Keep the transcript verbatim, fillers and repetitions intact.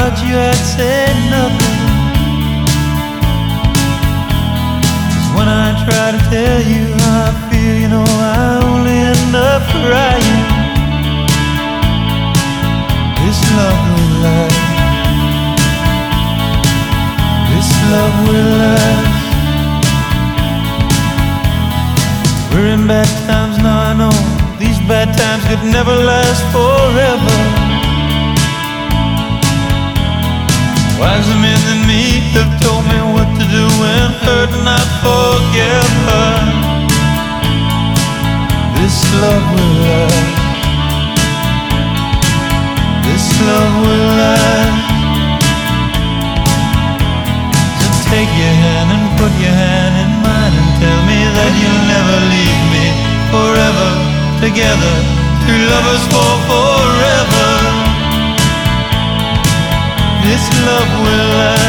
about you, I'd say nothing. 'Cause when I try to tell you how I feel, you know I only end up crying. This love will last. This love will last. We're in bad times now, I know. These bad times could never last forever. Wiser men than me have told me what to do when hurt and not forgive her. This love will last. This love will last. So take your hand and put your hand in mine and tell me that you'll never leave me. Forever together, two lovers for forever. This love will last.